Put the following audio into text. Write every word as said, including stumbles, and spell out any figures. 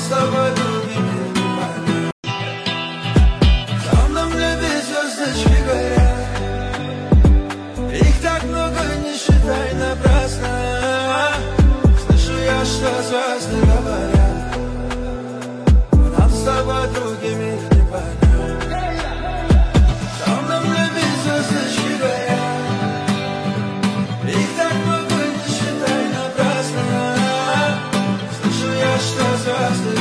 с тобой другими не понять. Там на небе звездочки горят, их так много, не считай напрасно. Слышу я, что звезды говорят, нам с тобой другими не понять. Там на небе звездочки горят, их так много, не считай напрасно. Слышу я, что звезды